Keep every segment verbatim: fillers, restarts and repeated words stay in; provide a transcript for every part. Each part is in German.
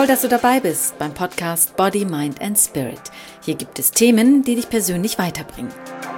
Toll, dass du dabei bist beim Podcast Body, Mind and Spirit. Hier gibt es Themen, die dich persönlich weiterbringen.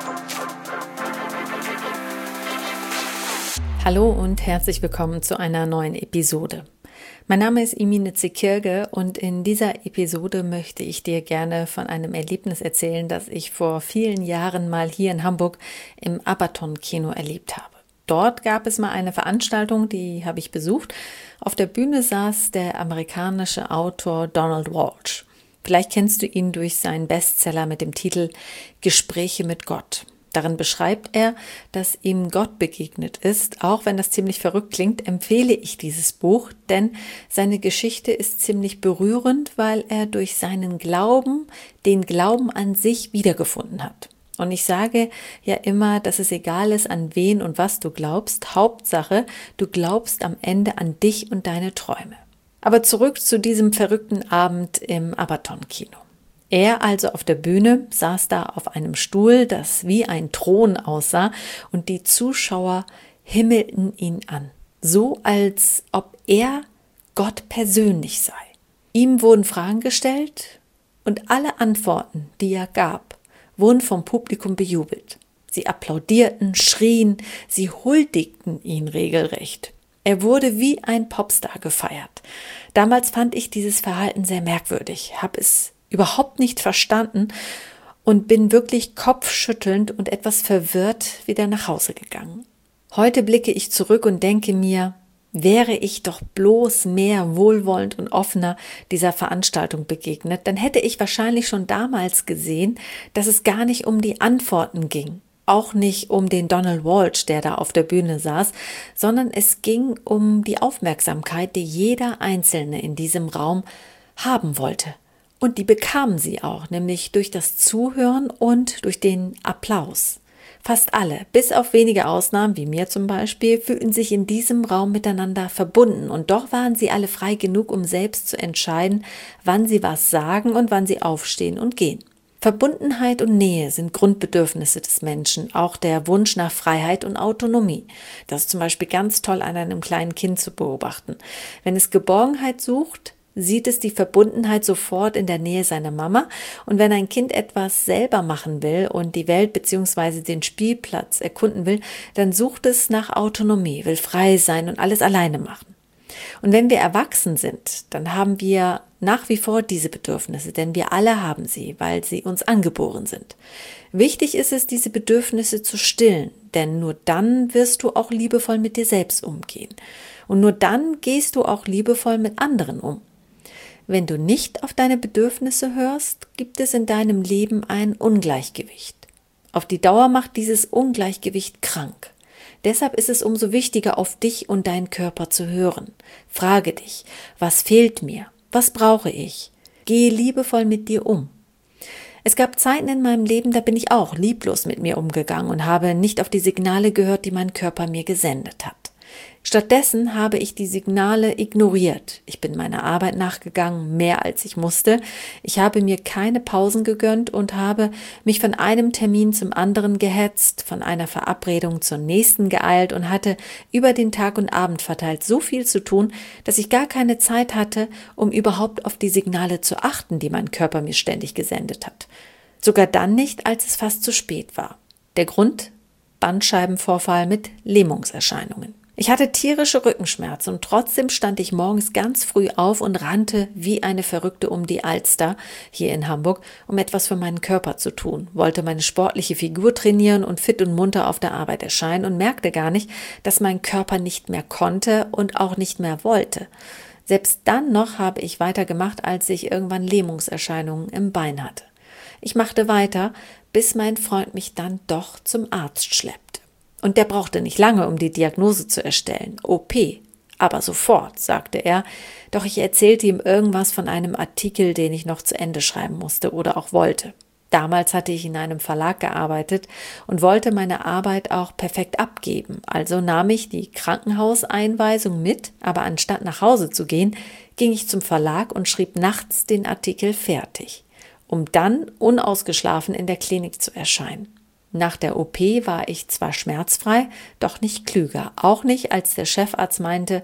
Hallo und herzlich willkommen zu einer neuen Episode. Mein Name ist Emine Zekirge und in dieser Episode möchte ich dir gerne von einem Erlebnis erzählen, das ich vor vielen Jahren mal hier in Hamburg im Abaton-Kino erlebt habe. Dort gab es mal eine Veranstaltung, die habe ich besucht. Auf der Bühne saß der amerikanische Autor Donald Walsh. Vielleicht kennst du ihn durch seinen Bestseller mit dem Titel Gespräche mit Gott. Darin beschreibt er, dass ihm Gott begegnet ist. Auch wenn das ziemlich verrückt klingt, empfehle ich dieses Buch, denn seine Geschichte ist ziemlich berührend, weil er durch seinen Glauben den Glauben an sich wiedergefunden hat. Und ich sage ja immer, dass es egal ist, an wen und was du glaubst. Hauptsache, du glaubst am Ende an dich und deine Träume. Aber zurück zu diesem verrückten Abend im Abaton-Kino. Er also auf der Bühne saß da auf einem Stuhl, das wie ein Thron aussah, und die Zuschauer himmelten ihn an, so als ob er Gott persönlich sei. Ihm wurden Fragen gestellt und alle Antworten, die er gab, wurden vom Publikum bejubelt. Sie applaudierten, schrien, sie huldigten ihn regelrecht. Er wurde wie ein Popstar gefeiert. Damals fand ich dieses Verhalten sehr merkwürdig, habe es überhaupt nicht verstanden und bin wirklich kopfschüttelnd und etwas verwirrt wieder nach Hause gegangen. Heute blicke ich zurück und denke mir, wäre ich doch bloß mehr wohlwollend und offener dieser Veranstaltung begegnet, dann hätte ich wahrscheinlich schon damals gesehen, dass es gar nicht um die Antworten ging, auch nicht um den Donald Walsh, der da auf der Bühne saß, sondern es ging um die Aufmerksamkeit, die jeder Einzelne in diesem Raum haben wollte. Und die bekamen sie auch, nämlich durch das Zuhören und durch den Applaus. Fast alle, bis auf wenige Ausnahmen, wie mir zum Beispiel, fühlten sich in diesem Raum miteinander verbunden und doch waren sie alle frei genug, um selbst zu entscheiden, wann sie was sagen und wann sie aufstehen und gehen. Verbundenheit und Nähe sind Grundbedürfnisse des Menschen, auch der Wunsch nach Freiheit und Autonomie. Das ist zum Beispiel ganz toll an einem kleinen Kind zu beobachten. Wenn es Geborgenheit sucht, sieht es die Verbundenheit sofort in der Nähe seiner Mama, und wenn ein Kind etwas selber machen will und die Welt bzw. den Spielplatz erkunden will, dann sucht es nach Autonomie, will frei sein und alles alleine machen. Und wenn wir erwachsen sind, dann haben wir nach wie vor diese Bedürfnisse, denn wir alle haben sie, weil sie uns angeboren sind. Wichtig ist es, diese Bedürfnisse zu stillen, denn nur dann wirst du auch liebevoll mit dir selbst umgehen. Und nur dann gehst du auch liebevoll mit anderen um. Wenn du nicht auf deine Bedürfnisse hörst, gibt es in deinem Leben ein Ungleichgewicht. Auf die Dauer macht dieses Ungleichgewicht krank. Deshalb ist es umso wichtiger, auf dich und deinen Körper zu hören. Frage dich, was fehlt mir? Was brauche ich? Gehe liebevoll mit dir um. Es gab Zeiten in meinem Leben, da bin ich auch lieblos mit mir umgegangen und habe nicht auf die Signale gehört, die mein Körper mir gesendet hat. Stattdessen habe ich die Signale ignoriert. Ich bin meiner Arbeit nachgegangen, mehr als ich musste. Ich habe mir keine Pausen gegönnt und habe mich von einem Termin zum anderen gehetzt, von einer Verabredung zur nächsten geeilt und hatte über den Tag und Abend verteilt so viel zu tun, dass ich gar keine Zeit hatte, um überhaupt auf die Signale zu achten, die mein Körper mir ständig gesendet hat. Sogar dann nicht, als es fast zu spät war. Der Grund? Bandscheibenvorfall mit Lähmungserscheinungen. Ich hatte tierische Rückenschmerzen und trotzdem stand ich morgens ganz früh auf und rannte wie eine Verrückte um die Alster hier in Hamburg, um etwas für meinen Körper zu tun, wollte meine sportliche Figur trainieren und fit und munter auf der Arbeit erscheinen und merkte gar nicht, dass mein Körper nicht mehr konnte und auch nicht mehr wollte. Selbst dann noch habe ich weitergemacht, als ich irgendwann Lähmungserscheinungen im Bein hatte. Ich machte weiter, bis mein Freund mich dann doch zum Arzt schleppte. Und der brauchte nicht lange, um die Diagnose zu erstellen. O P, aber sofort, sagte er. Doch ich erzählte ihm irgendwas von einem Artikel, den ich noch zu Ende schreiben musste oder auch wollte. Damals hatte ich in einem Verlag gearbeitet und wollte meine Arbeit auch perfekt abgeben. Also nahm ich die Krankenhauseinweisung mit, aber anstatt nach Hause zu gehen, ging ich zum Verlag und schrieb nachts den Artikel fertig, um dann unausgeschlafen in der Klinik zu erscheinen. Nach der O P war ich zwar schmerzfrei, doch nicht klüger. Auch nicht, als der Chefarzt meinte,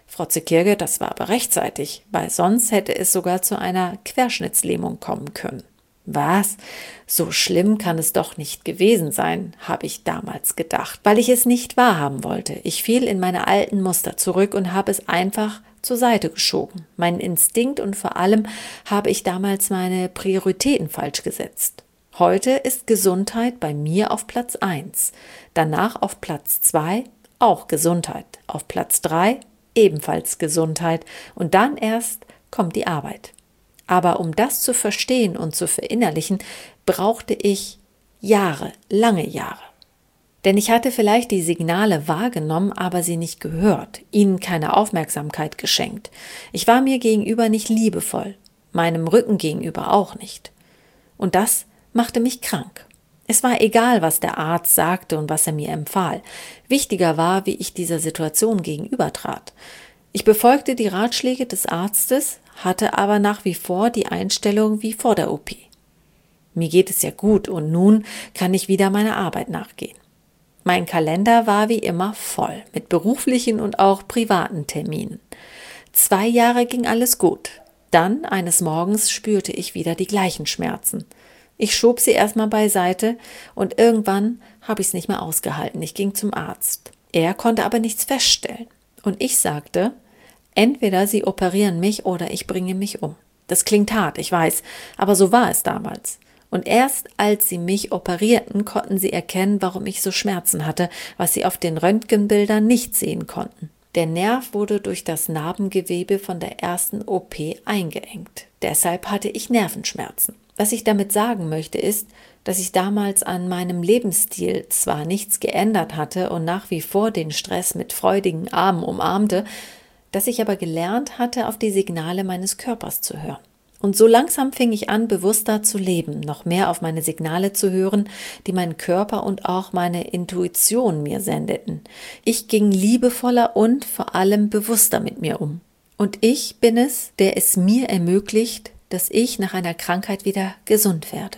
Frau Zekirge, das war aber rechtzeitig, weil sonst hätte es sogar zu einer Querschnittslähmung kommen können. Was? So schlimm kann es doch nicht gewesen sein, habe ich damals gedacht, weil ich es nicht wahrhaben wollte. Ich fiel in meine alten Muster zurück und habe es einfach zur Seite geschoben. Meinen Instinkt und vor allem habe ich damals meine Prioritäten falsch gesetzt. Heute ist Gesundheit bei mir auf Platz eins, danach auf Platz zwei auch Gesundheit, auf Platz drei ebenfalls Gesundheit und dann erst kommt die Arbeit. Aber um das zu verstehen und zu verinnerlichen, brauchte ich Jahre, lange Jahre. Denn ich hatte vielleicht die Signale wahrgenommen, aber sie nicht gehört, ihnen keine Aufmerksamkeit geschenkt. Ich war mir gegenüber nicht liebevoll, meinem Rücken gegenüber auch nicht. Und das machte mich krank. Es war egal, was der Arzt sagte und was er mir empfahl. Wichtiger war, wie ich dieser Situation gegenübertrat. Ich befolgte die Ratschläge des Arztes, hatte aber nach wie vor die Einstellung wie vor der O P. Mir geht es ja gut und nun kann ich wieder meiner Arbeit nachgehen. Mein Kalender war wie immer voll mit beruflichen und auch privaten Terminen. Zwei Jahre ging alles gut. Dann, eines Morgens, spürte ich wieder die gleichen Schmerzen. Ich schob sie erstmal beiseite und irgendwann habe ich es nicht mehr ausgehalten. Ich ging zum Arzt. Er konnte aber nichts feststellen. Und ich sagte, entweder Sie operieren mich oder ich bringe mich um. Das klingt hart, ich weiß, aber so war es damals. Und erst als sie mich operierten, konnten sie erkennen, warum ich so Schmerzen hatte, was sie auf den Röntgenbildern nicht sehen konnten. Der Nerv wurde durch das Narbengewebe von der ersten O P eingeengt. Deshalb hatte ich Nervenschmerzen. Was ich damit sagen möchte, ist, dass ich damals an meinem Lebensstil zwar nichts geändert hatte und nach wie vor den Stress mit freudigen Armen umarmte, dass ich aber gelernt hatte, auf die Signale meines Körpers zu hören. Und so langsam fing ich an, bewusster zu leben, noch mehr auf meine Signale zu hören, die mein Körper und auch meine Intuition mir sendeten. Ich ging liebevoller und vor allem bewusster mit mir um. Und ich bin es, der es mir ermöglicht, dass ich nach einer Krankheit wieder gesund werde.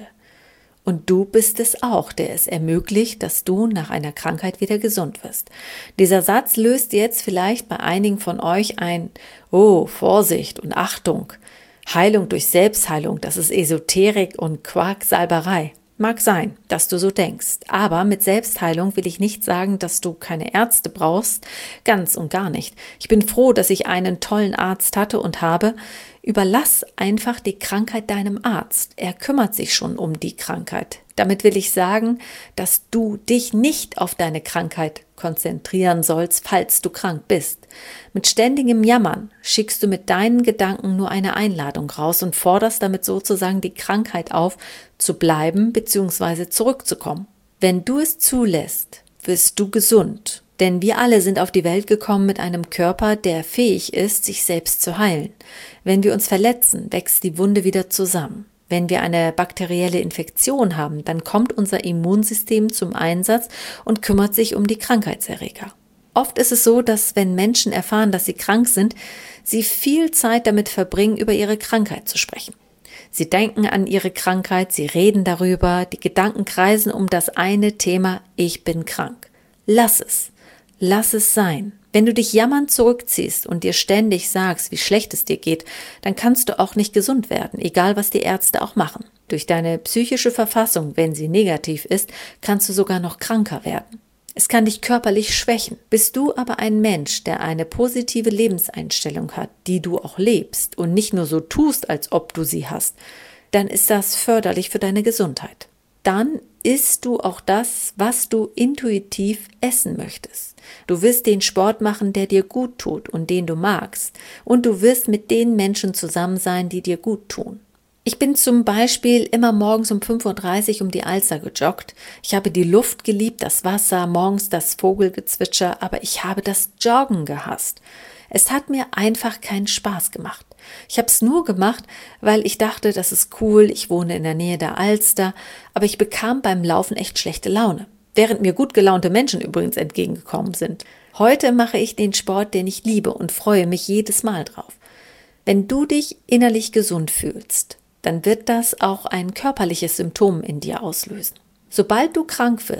Und du bist es auch, der es ermöglicht, dass du nach einer Krankheit wieder gesund wirst. Dieser Satz löst jetzt vielleicht bei einigen von euch ein Oh, Vorsicht und Achtung. Heilung durch Selbstheilung, das ist Esoterik und Quacksalberei. Mag sein, dass du so denkst, aber mit Selbstheilung will ich nicht sagen, dass du keine Ärzte brauchst, ganz und gar nicht. Ich bin froh, dass ich einen tollen Arzt hatte und habe. Überlass einfach die Krankheit deinem Arzt. Er kümmert sich schon um die Krankheit. Damit will ich sagen, dass du dich nicht auf deine Krankheit konzentrieren sollst, falls du krank bist. Mit ständigem Jammern schickst du mit deinen Gedanken nur eine Einladung raus und forderst damit sozusagen die Krankheit auf, zu bleiben bzw. zurückzukommen. Wenn du es zulässt, wirst du gesund. Denn wir alle sind auf die Welt gekommen mit einem Körper, der fähig ist, sich selbst zu heilen. Wenn wir uns verletzen, wächst die Wunde wieder zusammen. Wenn wir eine bakterielle Infektion haben, dann kommt unser Immunsystem zum Einsatz und kümmert sich um die Krankheitserreger. Oft ist es so, dass wenn Menschen erfahren, dass sie krank sind, sie viel Zeit damit verbringen, über ihre Krankheit zu sprechen. Sie denken an ihre Krankheit, sie reden darüber, die Gedanken kreisen um das eine Thema, ich bin krank. Lass es. Lass es sein. Wenn du dich jammernd zurückziehst und dir ständig sagst, wie schlecht es dir geht, dann kannst du auch nicht gesund werden, egal was die Ärzte auch machen. Durch deine psychische Verfassung, wenn sie negativ ist, kannst du sogar noch kranker werden. Es kann dich körperlich schwächen. Bist du aber ein Mensch, der eine positive Lebenseinstellung hat, die du auch lebst und nicht nur so tust, als ob du sie hast, dann ist das förderlich für deine Gesundheit. Dann isst du auch das, was du intuitiv essen möchtest. Du wirst den Sport machen, der dir gut tut und den du magst. Und du wirst mit den Menschen zusammen sein, die dir gut tun. Ich bin zum Beispiel immer morgens um fünf Uhr dreißig um die Alster gejoggt. Ich habe die Luft geliebt, das Wasser, morgens das Vogelgezwitscher, aber ich habe das Joggen gehasst. Es hat mir einfach keinen Spaß gemacht. Ich habe es nur gemacht, weil ich dachte, das ist cool, ich wohne in der Nähe der Alster, aber ich bekam beim Laufen echt schlechte Laune, während mir gut gelaunte Menschen übrigens entgegengekommen sind. Heute mache ich den Sport, den ich liebe und freue mich jedes Mal drauf. Wenn du dich innerlich gesund fühlst, dann wird das auch ein körperliches Symptom in dir auslösen. Sobald du krank wirst,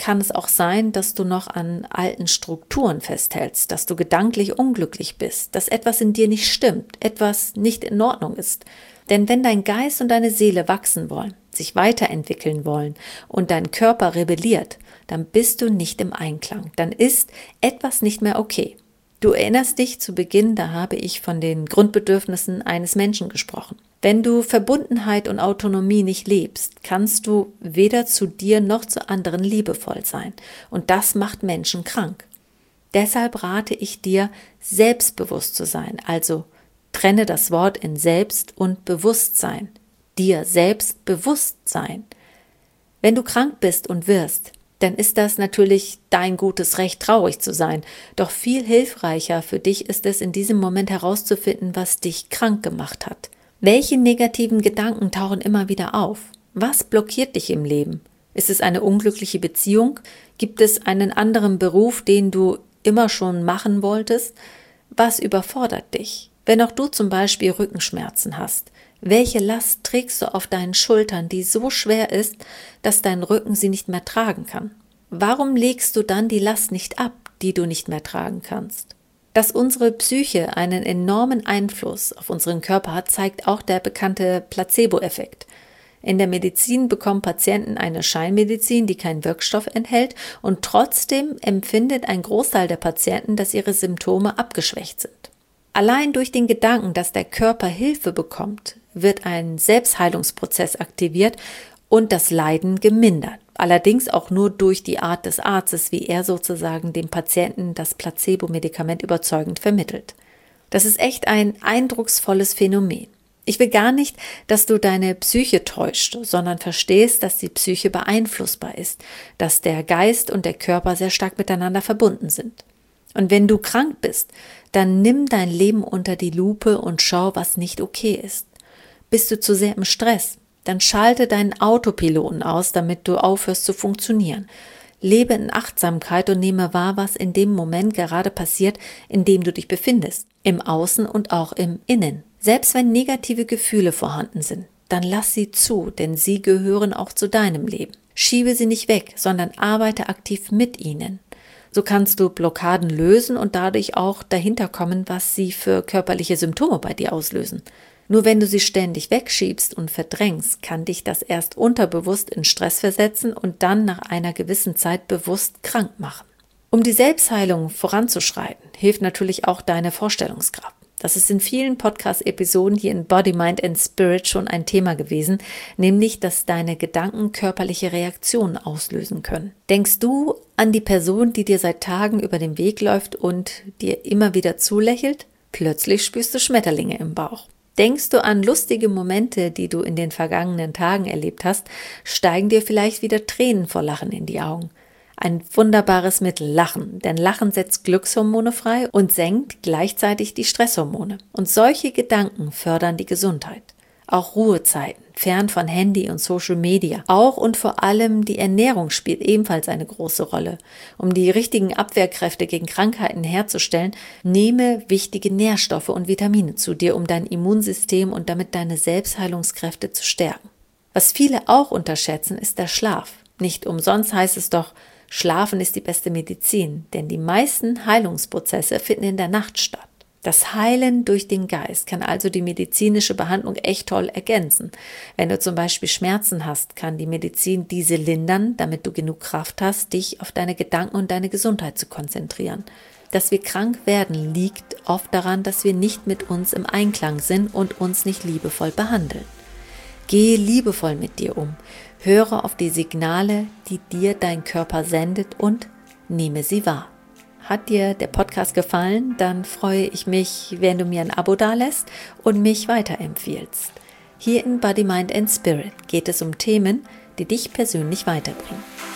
kann es auch sein, dass du noch an alten Strukturen festhältst, dass du gedanklich unglücklich bist, dass etwas in dir nicht stimmt, etwas nicht in Ordnung ist. Denn wenn dein Geist und deine Seele wachsen wollen, sich weiterentwickeln wollen und dein Körper rebelliert, dann bist du nicht im Einklang, dann ist etwas nicht mehr okay. Du erinnerst dich zu Beginn, da habe ich von den Grundbedürfnissen eines Menschen gesprochen. Wenn du Verbundenheit und Autonomie nicht lebst, kannst du weder zu dir noch zu anderen liebevoll sein. Und das macht Menschen krank. Deshalb rate ich dir, selbstbewusst zu sein, also trenne das Wort in Selbst und Bewusstsein. Dir selbst bewusst sein. Wenn du krank bist und wirst, dann ist das natürlich dein gutes Recht, traurig zu sein. Doch viel hilfreicher für dich ist es, in diesem Moment herauszufinden, was dich krank gemacht hat. Welche negativen Gedanken tauchen immer wieder auf? Was blockiert dich im Leben? Ist es eine unglückliche Beziehung? Gibt es einen anderen Beruf, den du immer schon machen wolltest? Was überfordert dich? Wenn auch du zum Beispiel Rückenschmerzen hast, welche Last trägst du auf deinen Schultern, die so schwer ist, dass dein Rücken sie nicht mehr tragen kann? Warum legst du dann die Last nicht ab, die du nicht mehr tragen kannst? Dass unsere Psyche einen enormen Einfluss auf unseren Körper hat, zeigt auch der bekannte Placebo-Effekt. In der Medizin bekommen Patienten eine Scheinmedizin, die keinen Wirkstoff enthält, und trotzdem empfindet ein Großteil der Patienten, dass ihre Symptome abgeschwächt sind. Allein durch den Gedanken, dass der Körper Hilfe bekommt, wird ein Selbstheilungsprozess aktiviert und das Leiden gemindert. Allerdings auch nur durch die Art des Arztes, wie er sozusagen dem Patienten das Placebo-Medikament überzeugend vermittelt. Das ist echt ein eindrucksvolles Phänomen. Ich will gar nicht, dass du deine Psyche täuscht, sondern verstehst, dass die Psyche beeinflussbar ist, dass der Geist und der Körper sehr stark miteinander verbunden sind. Und wenn du krank bist, dann nimm dein Leben unter die Lupe und schau, was nicht okay ist. Bist du zu sehr im Stress, dann schalte deinen Autopiloten aus, damit du aufhörst zu funktionieren. Lebe in Achtsamkeit und nehme wahr, was in dem Moment gerade passiert, in dem du dich befindest, im Außen und auch im Innen. Selbst wenn negative Gefühle vorhanden sind, dann lass sie zu, denn sie gehören auch zu deinem Leben. Schiebe sie nicht weg, sondern arbeite aktiv mit ihnen. So kannst du Blockaden lösen und dadurch auch dahinter kommen, was sie für körperliche Symptome bei dir auslösen. Nur wenn du sie ständig wegschiebst und verdrängst, kann dich das erst unterbewusst in Stress versetzen und dann nach einer gewissen Zeit bewusst krank machen. Um die Selbstheilung voranzuschreiten, hilft natürlich auch deine Vorstellungskraft. Das ist in vielen Podcast-Episoden hier in Body, Mind and Spirit schon ein Thema gewesen, nämlich, dass deine Gedanken körperliche Reaktionen auslösen können. Denkst du an die Person, die dir seit Tagen über den Weg läuft und dir immer wieder zulächelt? Plötzlich spürst du Schmetterlinge im Bauch. Denkst du an lustige Momente, die du in den vergangenen Tagen erlebt hast, steigen dir vielleicht wieder Tränen vor Lachen in die Augen. Ein wunderbares Mittel, Lachen, denn Lachen setzt Glückshormone frei und senkt gleichzeitig die Stresshormone. Und solche Gedanken fördern die Gesundheit. Auch Ruhezeiten, fern von Handy und Social Media. Auch und vor allem die Ernährung spielt ebenfalls eine große Rolle. Um die richtigen Abwehrkräfte gegen Krankheiten herzustellen, nehme wichtige Nährstoffe und Vitamine zu dir, um dein Immunsystem und damit deine Selbstheilungskräfte zu stärken. Was viele auch unterschätzen, ist der Schlaf. Nicht umsonst heißt es doch, Schlafen ist die beste Medizin, denn die meisten Heilungsprozesse finden in der Nacht statt. Das Heilen durch den Geist kann also die medizinische Behandlung echt toll ergänzen. Wenn du zum Beispiel Schmerzen hast, kann die Medizin diese lindern, damit du genug Kraft hast, dich auf deine Gedanken und deine Gesundheit zu konzentrieren. Dass wir krank werden, liegt oft daran, dass wir nicht mit uns im Einklang sind und uns nicht liebevoll behandeln. Gehe liebevoll mit dir um. Höre auf die Signale, die dir dein Körper sendet und nehme sie wahr. Hat dir der Podcast gefallen, dann freue ich mich, wenn du mir ein Abo dalässt und mich weiterempfiehlst. Hier in Body, Mind and Spirit geht es um Themen, die dich persönlich weiterbringen.